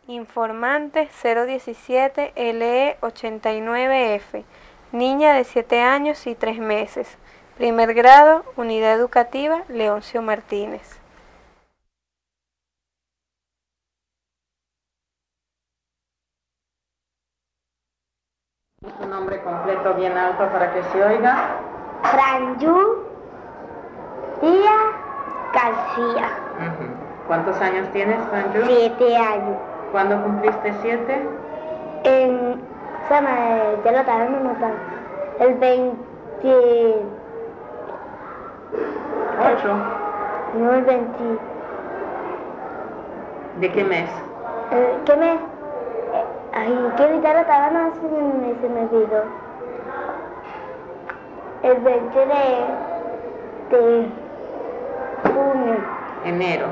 Informante 017 LE 89F, niña de 7 años y 3 meses, primer grado, Unidad Educativa Leoncio Martínez. Su nombre completo bien alto para que se oiga. Franju Tía García. ¿Cuántos años tienes, Franju? 7 años. ¿Cuándo cumpliste 7? Ya lo estaba notando. El 28. No, el 20. ¿De qué mes? ¿Qué mes? Ay, que ahorita lo estaba no se me olvidó. El 20 de junio. Enero.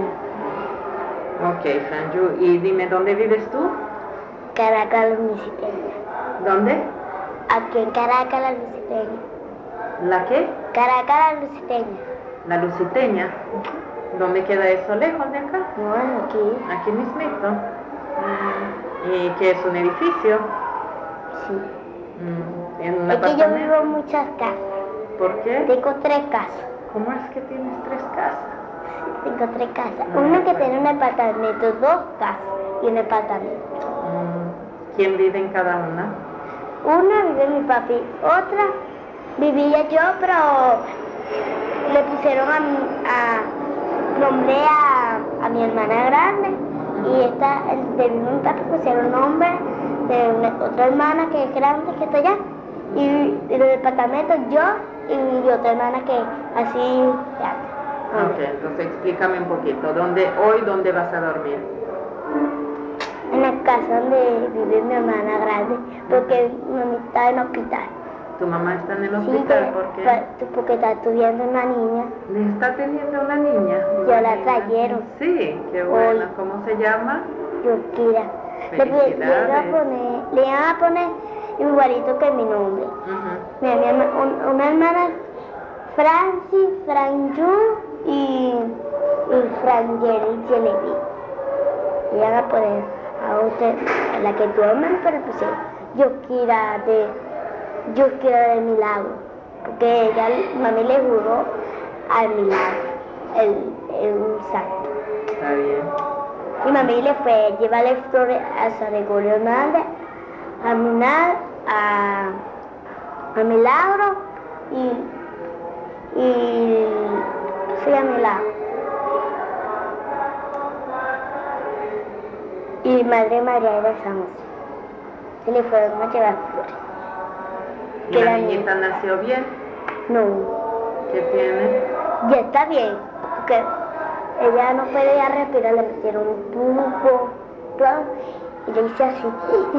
Ok, Franju. Y dime, ¿dónde vives tú? Caracas, la Lusiteña. ¿Dónde? Aquí en Caracas, la Lusiteña. ¿La qué? Caracas, la Lusiteña. La Lusiteña. ¿Dónde queda eso? ¿Lejos de acá? No, aquí. Aquí mismito. ¿Y qué es un edificio? Sí. ¿En un Es que yo apartamento? vivo en muchas casas. ¿Por qué? Tengo 3 casas. ¿Cómo es que tienes 3 casas? Tengo 3 casas. Una que tiene un apartamento, 2 casas y un apartamento. ¿Quién vive en cada una? Una vive mi papi, otra vivía yo, pero le pusieron nombre a mi hermana grande y esta de mi papi pusieron nombre de otra hermana que es grande que está allá y el departamento yo y otra hermana que así grande. Ok, entonces explícame un poquito. ¿Dónde vas a dormir? En la casa donde vive mi hermana grande, porque mi mamá está en el hospital. ¿Tu mamá está en el Sí, hospital? ¿Por qué? porque está estudiando una niña. ¿Le está teniendo una niña? Yo la trajeron. Sí, qué bueno. Hoy. ¿Cómo se llama? Yukira. Le iban a poner igualito que mi nombre. Una hermana, Franci, Franju y Frangeli Celebi. Le iban a poner a usted, a la que tú amas, pero pues Yukira de Milagro. Porque ella, mami le juró al Milagro, un santo. Está bien. Y mami le fue a llevarle flores a San Gregorio Hernández, a Minar, a Milagro y fui a Milagro. Y Madre María de San José. Se le fueron a llevar flores. ¿Y la niñita nació bien? No. ¿Qué tiene? Ya está bien, porque ella no puede ya respirar, le metieron un tubo, todo, y le hice así.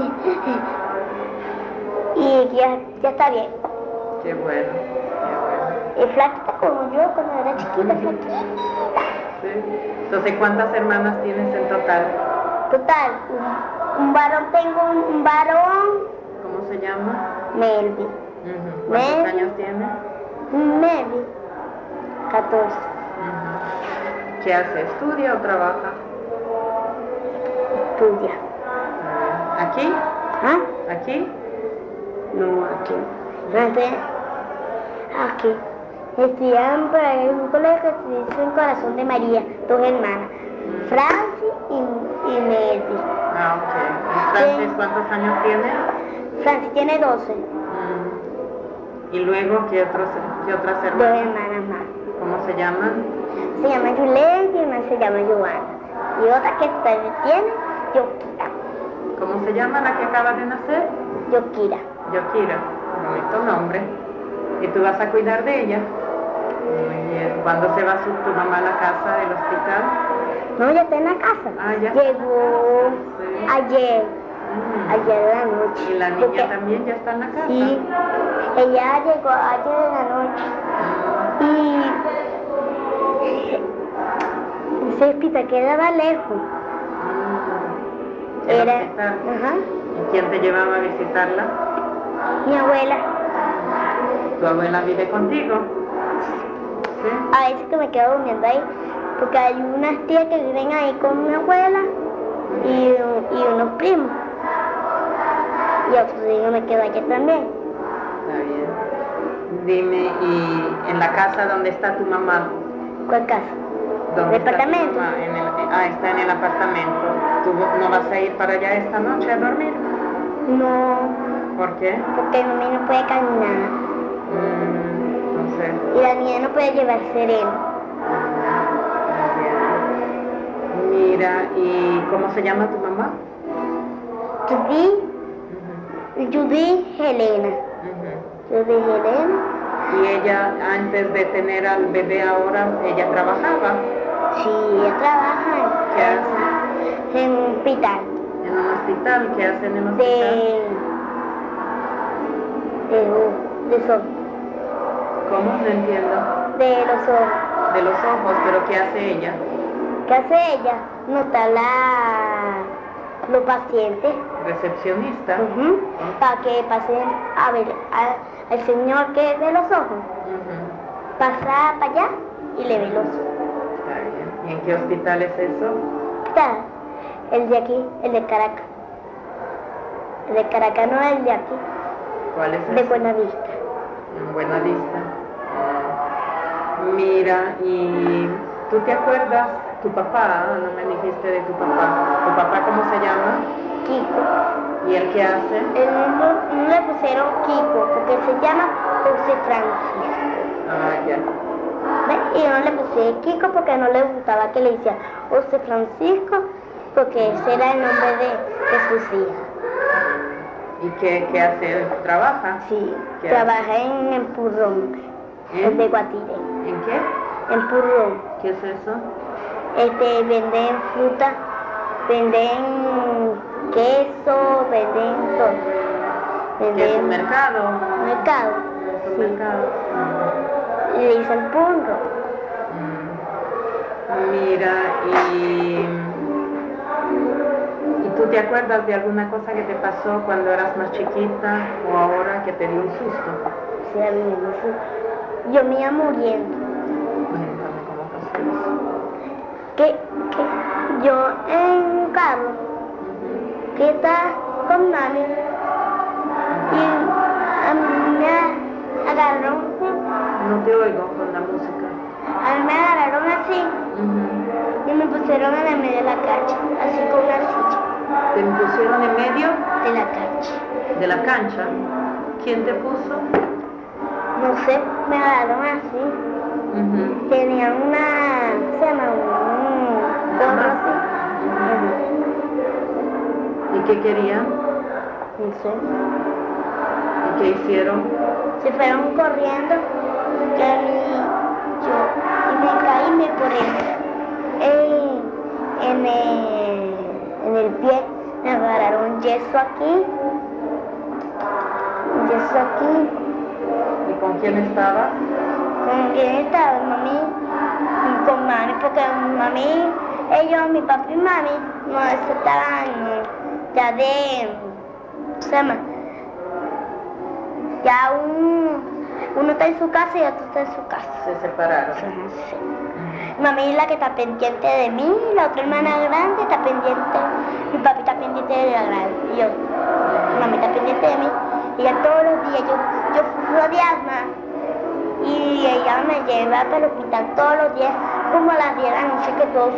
Y ya está bien. Qué bueno, qué bueno. Es flaquita como yo cuando era chiquita, flaquita. Sí. Entonces, ¿cuántas hermanas tienes en total? Total, un varón, tengo un varón, ¿Cómo se llama? Melvin. ¿Cuántos años tiene? Melvin, 14. ¿Qué hace? ¿Estudia o trabaja? Estudia. ¿Aquí? ¿Ah? ¿Aquí? No, aquí. Aquí. Estudian por ahí en un colegio que se dice Corazón de María, 2 hermanas, Franci y Melvin. Ah, ok. ¿Y Francis cuántos años tiene? Franci tiene 12. ¿Y luego qué otras 2 hermanas? hermanas más. ¿Cómo se llaman? Se llama Juliette y una se llama Joana. Y otra que tiene, Yokira. ¿Cómo se llama la que acaba de nacer? Yokira. Yokira. Bonito nombre. ¿Y tú vas a cuidar de ella? Muy bien. ¿Cuándo se va tu mamá a la casa del hospital? No, ya está en la casa. Ah, ya. Llegó Sí. ayer en la noche. ¿Y la niña también ya está en la casa? Sí, ella llegó ayer en la noche. Y ese hospital quedaba lejos. ¿El Era, hospital? ajá, ¿Y quién te llevaba a visitarla? mi abuela. ¿Tu abuela vive contigo? Sí. A veces que me quedo durmiendo ahí, porque hay unas tías que viven ahí con mi abuela y unos primos. Y otro niño me quedó allá también. Está bien. Dime, ¿y en la casa donde está tu mamá? ¿Cuál casa? ¿Dónde está tu ¿Departamento? mamá? Está en el apartamento. ¿Tú no vas a ir para allá esta noche a dormir? No, ¿Por qué? porque mami no puede caminar. No sé. Y la niña no puede llevar sereno. Mira, ¿y cómo se llama tu mamá? Judy Helena. Judy Helena. Y ella, antes de tener al bebé ahora, ella trabajaba. Sí, ella trabaja ¿Qué hace? en un hospital. ¿En un hospital? ¿Qué hace en el hospital? De ojos. ¿Cómo? No entiendo. De los ojos. De los ojos, ¿pero qué hace ella? ¿Qué hace ella? Nota los pacientes. Recepcionista. Para que pasen a ver al señor que ve los ojos. Pasa para allá y le ve los ojos. Está bien. ¿Y en qué hospital es eso? Está el de aquí, el de Caracas. El de Caracas no es el de aquí. ¿Cuál es De ese? Buenavista. En Buenavista. Mira, ¿y tú te acuerdas? Tu papá, no me dijiste de tu papá. ¿Tu papá cómo se llama? Kiko. ¿Y él qué hace? No le pusieron Kiko porque se llama José Francisco. Ah, ya. ¿Ves? Y no le puse Kiko porque no le gustaba que le hiciera José Francisco porque ese era el nombre de sus hijas. ¿Y qué hace él? ¿Trabaja? Sí, ¿Qué trabaja en Empurrón, el de Guatire. ¿En qué? Empurrón. ¿Qué es eso? Venden fruta, venden queso, venden todo. ¿Qué es un mercado? Mercado. ¿Es un Sí. mercado? Y le dicen punro. Mira, ¿y tú te acuerdas de alguna cosa que te pasó cuando eras más chiquita o ahora que te dio un susto? Sí, a mí me dice, yo me iba muriendo. Cuéntame cómo pasó eso. Que yo en un carro que está con mami y a mí me agarraron, No te oigo con la música. a mí me agarraron así y me pusieron en el medio de la cancha, así con una silla ¿Te pusieron en medio de la cancha. de la cancha? ¿Quién te puso? No sé, me agarraron así. Tenían se llama un gorro así. ¿Y qué querían? No sé. ¿Y qué hicieron? Se fueron corriendo y a mí, y me caí y me corrí en el pie, me agarraron yeso aquí, ¿Y con quién estabas? ¿Con quién estaba? Mami, y con mami, porque mami, mi papá y mami, no estaban ya se llama, ya uno está en su casa y otro está en su casa. Se separaron. Sí. Mami es la que está pendiente de mí, la otra hermana grande está pendiente, mi papi está pendiente de la grande, y yo, mami está pendiente de mí, y ya todos los días yo sufro de asma, y ella me lleva para el hospital todos los días, como a las 10 de la noche, que todos.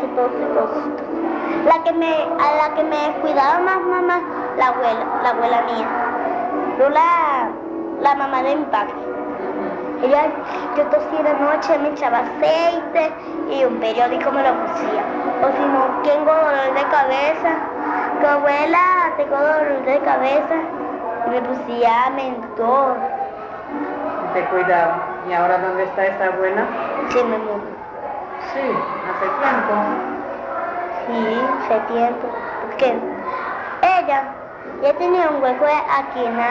A la que me cuidaba más mamá, la abuela mía, no la mamá de mi papi. Ella, yo tosía la noche, me echaba aceite y un periódico me lo pusía. O si no, tengo dolor de cabeza, que abuela, tengo dolor de cabeza, y me pusía mentol. Te cuidaba. ¿Y ahora dónde está esa abuela? Sí, me murió. Sí, hace tiempo. Sí, hace tiempo. Porque ella tenía un hueco aquí en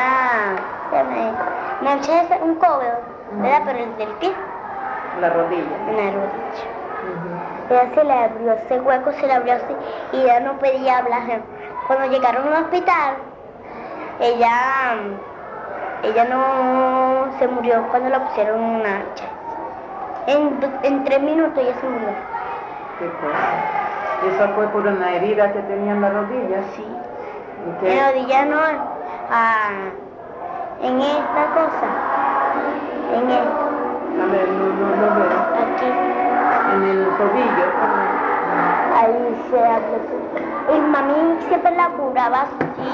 un codo, ¿verdad? Pero el del pie. La rodilla. En la rodilla. Ella se le abrió ese hueco, se le abrió así y ella no podía hablar. Cuando llegaron al hospital, ella no se murió cuando la pusieron en una ancha. En 3 minutos ella se murió. ¿Qué cosa? ¿Eso fue por una herida que tenía en la rodilla? Sí. ¿Y En qué? la rodilla no, en esta cosa. En esta. A ver, no veo. Aquí. En el tobillo. Ahí se abrió. Y mami siempre la curaba así.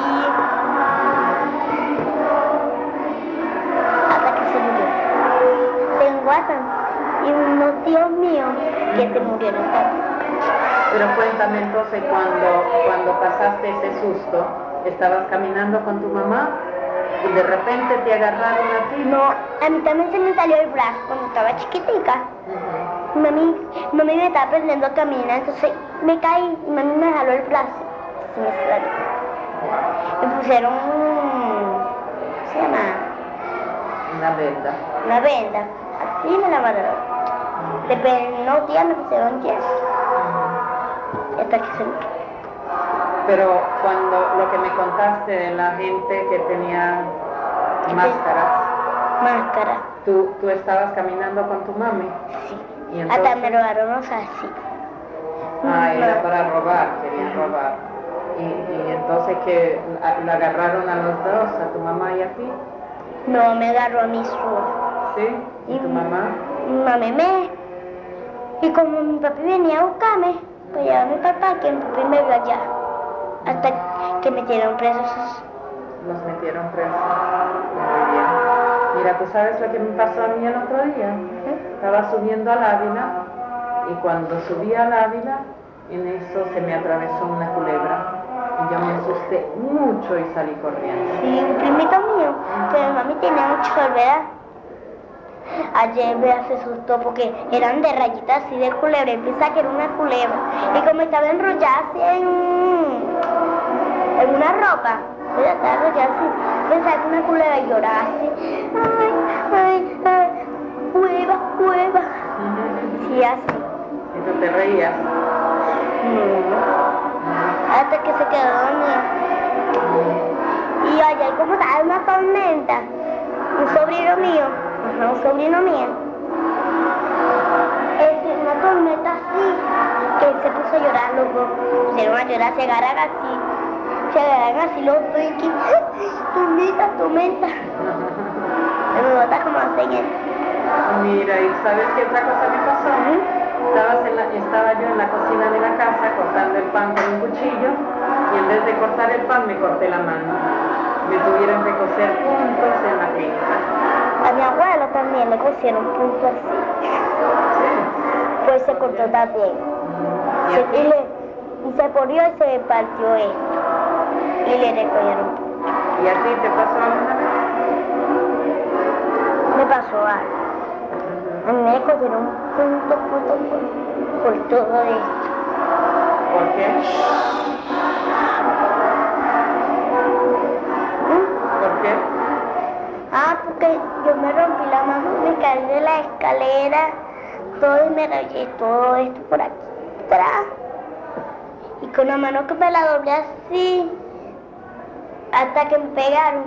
Hasta que se murió. Tengo hasta y unos tíos míos que se murieron también. Pero cuéntame entonces, cuando pasaste ese susto, ¿estabas caminando con tu mamá y de repente te agarraron a ti? No, a mí también se me salió el brazo cuando estaba chiquitica. Ujú. Mami me estaba aprendiendo a caminar, entonces me caí y mami me jaló el brazo. Se me salió. Me pusieron ¿cómo se llama? Una venda. Una venda. Así me la mandaron. Después de unos días me pusieron yeso. Hasta que se me... Pero cuando lo que me contaste de la gente que tenía máscaras, Máscara. ¿tú estabas caminando con tu mami? Sí. ¿Y Hasta entonces? me robaron los así. Ah, era para robar, querían robar. Y entonces que la agarraron a los dos, a tu mamá y a ti, No, me agarró a mí sola. ¿sí? ¿Y tu mamá? Mi mamá y como mi papi venía a buscarme, pues llevaba a mi papá, que mi papi me vio allá. Hasta que metieron presos. Nos metieron presos. Muy bien. Mira, ¿tú sabes lo que me pasó a mí el otro día? Estaba subiendo al Ávila y cuando subí al Ávila, en eso se me atravesó una culebra. Y yo me asusté mucho y salí corriendo. Y un primito mío, que mi mami tenía mucho ¿verdad? Ayer me se asustó porque eran de rayitas así de culebra y pensaba que era una culebra. Y como estaba enrollada así en una ropa, ella estaba enrollada así, pensaba que era una culebra y lloraba así. Ay, cueva. Sí, así. ¿Y tú te reías? Hasta que se quedó dormida. Y ayer como estaba una tormenta, un sobrino mío, una tormenta así, que él se puso a llorar, los dos pusieron a llorar, se agarran así los dos y que tormenta. Me bota como hacen él. Mira, ¿y sabes qué otra cosa me pasó? Estaba yo en la cocina de la casa cortando el pan con un cuchillo y en vez de cortar el pan me corté la mano. Me tuvieron que coser puntos en la clínica. A mi abuela también le pusieron puntos así. Pues se cortó también. ¿Y a ti? Y se ponió y se partió esto. Y le recogieron puntos. ¿Y a ti te pasó alguna vez? Me pasó algo. A mí me cogieron puntos por todo esto. ¿Por qué? ¿Por qué? Porque yo me rompí la mano, me caí de la escalera, todo y me rayé todo esto por aquí atrás. Y con la mano que me la doblé así, hasta que me pegaron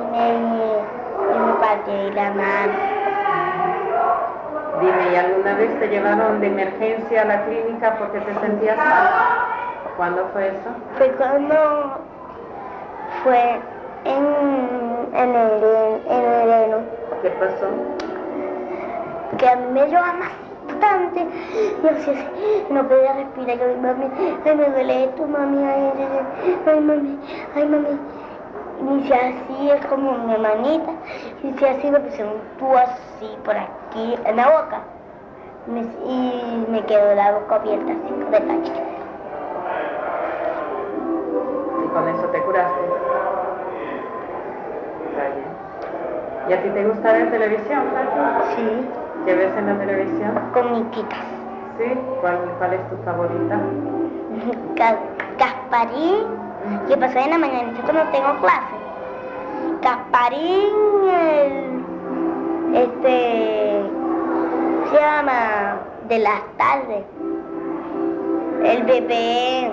y me partí la mano. Dime, ¿y alguna vez te llevaron de emergencia a la clínica porque te sentías mal? ¿Cuándo fue eso? Fue cuando fue en enero, ¿Qué pasó? que a mí me dio bastante. Yo así, no podía respirar. Yo, mami, ay, me duele esto, mami, ay, mami. Y hice así, es como mi manita. Y hice así, me puse un tubo así por aquí, en la boca. Y me quedó la boca abierta así, de tacho. ¿Y con eso te curaste? Está bien. ¿Y a ti te gusta ver televisión, Katy? Sí, ¿Qué ves en la televisión? comiquitas. ¿Sí? ¿Cuál es tu favorita? Gasparín, que pasó en la mañanita cuando tengo clase. Gasparín, se llama de las tardes. El bebé.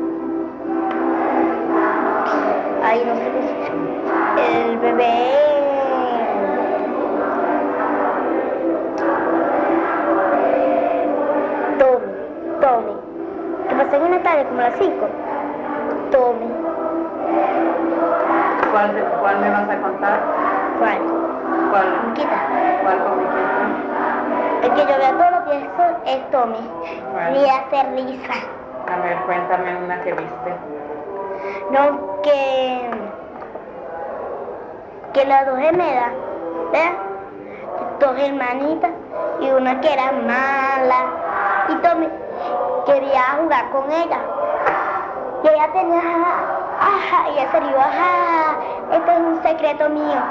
Ay, no sé qué es. El bebé. Tommy. Que pasó en una tarde, como a las 5. Tommy. ¿Cuál me vas a contar? ¿Cuál? ¿Cuál? ¿Cuál comiquita? El que yo veo todos los días es Tommy. Bueno. Y hace risa. A ver, cuéntame una que viste. No, que las dos gemelas, ¿verdad? Dos hermanitas y una que era mala. Y Tommy quería jugar con ella. Y ella tenía, y ella se dijo, este es un secreto mío.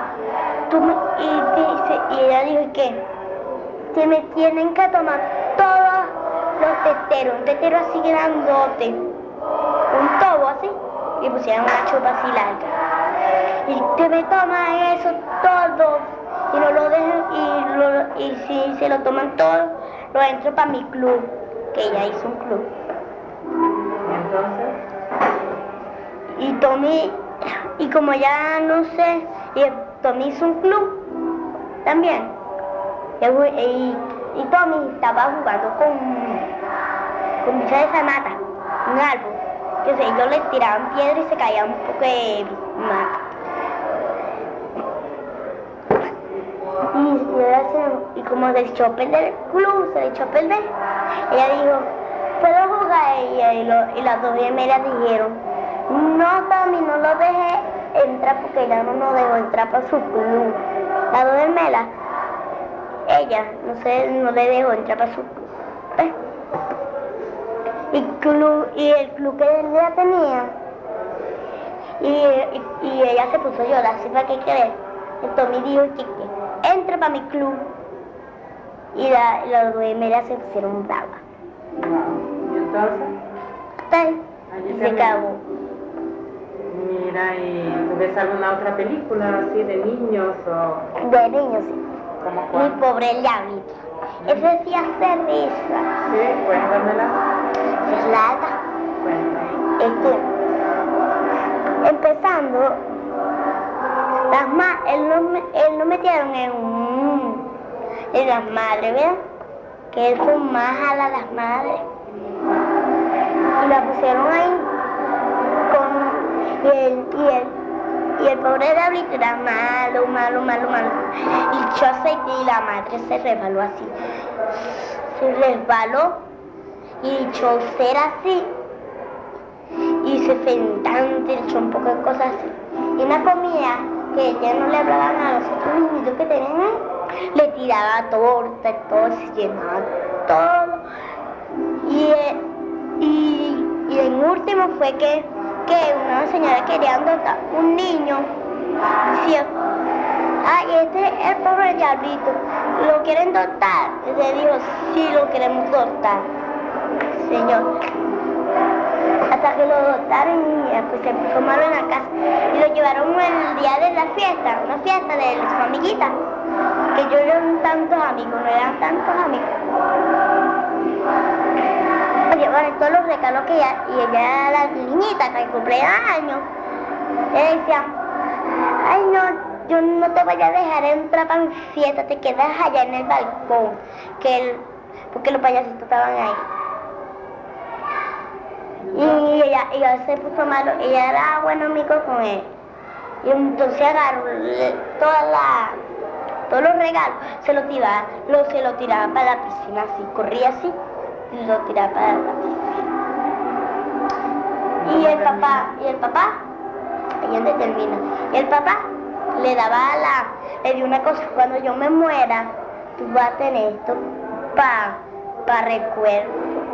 Y ella dijo que se me tienen que tomar todos los teteros, un tetero así grandote, un tobo así, y pusieron una chupa así larga. Y te me toman eso todos, y no lo dejan, y si se lo toman todos, lo entro para mi club, que ella hizo un club. ¿Y entonces? Y Tommy, y como ya no sé, y Tommy hizo un club también. Y Tommy estaba jugando con mucha de sanata, un árbol. Que sé, ellos le tiraban piedra y se caía un poco de mata. Y como se echó a perder el club, ella dijo, ¿puedo jugar? Y las dos gemelas dijeron, no, Tommy, no lo dejé entrar porque ella no nos dejó entrar para su club. Las dos gemelas, ella no le dejó entrar para su club. ¿Ves? Y el club que ella tenía, y ella se puso a llorar, ¿sí para qué querer? Y Tommy dijo, chique, entra para mi club. Y las dos gemelas se pusieron bravas. Wow. ¿Y entonces? Y se acabó. Mira, ¿y tú ves alguna otra película así de niños o...? De niños, sí. ¿Cómo Mi cuál? pobre diablito. Ese sí hace risa. Sí, cuéntamela. Es larga. Cuéntame. Empezando, él lo metieron en las madres, ¿verdad? Que él fue más a las madres. Y la pusieron ahí y el pobre diablito era malo. Y echó aceite y la madre se resbaló así. Se resbaló y echó cera así. Y se fentante, echó un poco de cosas así. Y una comida que ya no le hablaban a los otros niñitos que tenían ahí, le tiraba torta y todo, se llenaba todo. Y en último fue que una señora quería adoptar un niño. Decía, este es el pobre diablito, ¿lo quieren adoptar? Y le dijo, sí, lo queremos adoptar, señor. Hasta que lo adoptaron y pues se puso malo en la casa. Y lo llevaron el día de la fiesta, una fiesta de su amiguita. Que yo eran tantos amigos, no eran tantos amigos. Llevaron todos los regalos que ella, y ella era la niñita que cumplía años. Ella decía, ay no, yo no te voy a dejar entrar para mi fiesta, te quedas allá en el balcón, porque los payasitos estaban ahí. Y ella se puso malo, ella era buen amigo con él. Y entonces agarró todos los regalos, se lo tiraba para la piscina así, corría así y lo tiraba para la piscina. Y el papá, ahí donde termina, y el papá le dio una cosa, cuando yo me muera, tú vas a tener esto para recuerdo.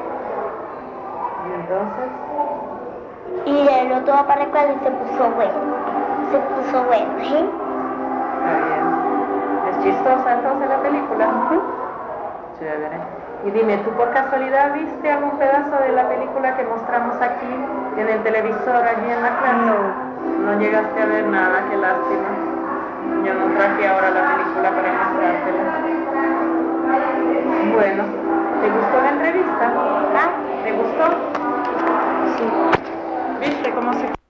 ¿Y entonces? Y él lo tomó para recuerdo y se puso bueno, ¿sí? Está bien. ¿Es chistosa entonces la película? Chévere. Y dime, ¿tú por casualidad viste algún pedazo de la película que mostramos aquí en el televisor, allí en la clase? No llegaste a ver nada, qué lástima. Yo no traje ahora la película para mostrártela. Bueno, ¿te gustó la entrevista? ¿Te gustó? Sí. ¿Viste cómo se...